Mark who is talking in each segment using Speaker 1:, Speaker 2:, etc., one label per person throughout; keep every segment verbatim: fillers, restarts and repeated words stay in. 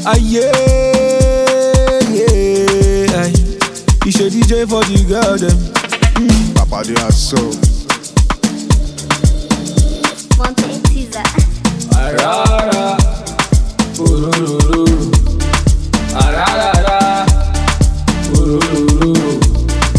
Speaker 1: Ah yeah, yeah. Aye. You should D J for the girl them. Mm.
Speaker 2: Papa they are so.
Speaker 3: Monte Teaser.
Speaker 1: Arara, urururu. Arara, urururu.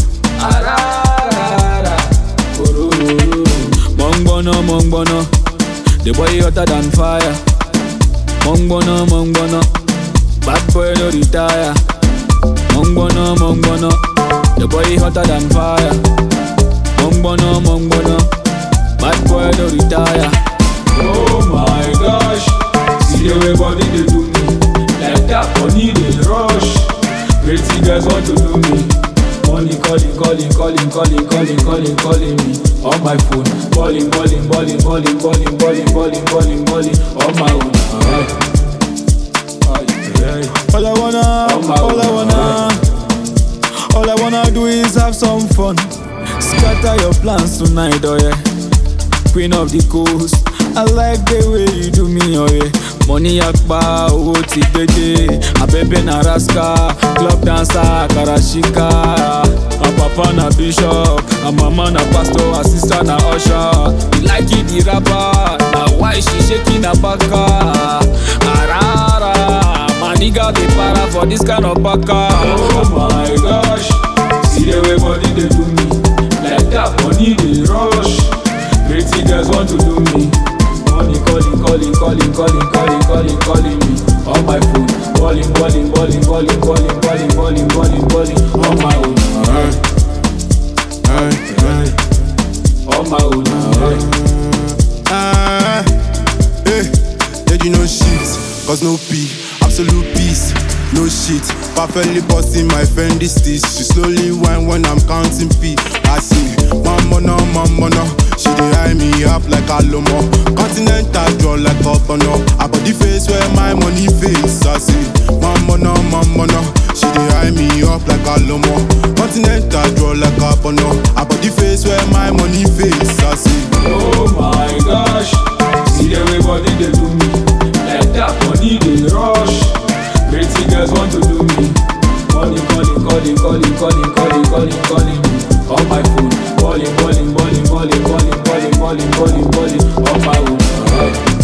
Speaker 1: Arara, urururu. Mongbono, mongbono. The boy hotter than fire. Mongbono, mongbono. Bad boy no retire. Mongbono, mongbono. The boy hotter than fire. Mongbono, mongbono. Bad boy no retire. Oh my gosh, see the way body they do me. Like that money they rush. Pretty girls want to do me. Money calling, calling, calling, calling, calling, calling, calling me on my phone. Balling, balling, balling, balling, balling, balling, balling, balling, balling on my own. Alright. All I wanna, all I wanna, all I wanna do is have some fun. Scatter your plans tonight, oh yeah. Queen of the coast, I like the way you do me, oh yeah. Money akba, owo ti gbede. Abebe na raska, club dancer, karashika. My papa na bishop, my mama na pastor, her sister na usher. You like it the rapper, na why she shaking her baka. Arara, my nigga dey para for this kind of baka. Oh my gosh, see the way body they do me. Like that money they rush. Pretty girls want to do me. Money calling, calling, calling, calling, calling, calling, calling me on my phone. Balling, balling, balling, balling, balling, balling, balling, balling, balling on my own.
Speaker 2: Hey, hey, hey.
Speaker 1: On my own.
Speaker 2: Ah, hey, did you know shit? Cause no pee, absolute peace, no shit. Perfectly busting my friend this this. She slowly whine when I'm counting P. I see, mama no, mama no. She dey eye me up like a lomo. Continental draw like a bono. I got the face where my money face. I see, mama no, mama no. She dey eye me up like a lomo. Continental draw like a bono. I got the face where my money face. I see.
Speaker 1: Oh my gosh, see the way body they do me. Like that money they rush. Pretty girls want to do me. Money calling, calling, calling, calling, calling, calling, calling me on my phone. Balling, balling, balling, balling, balling, balling, balling, balling, balling on my own. Alright.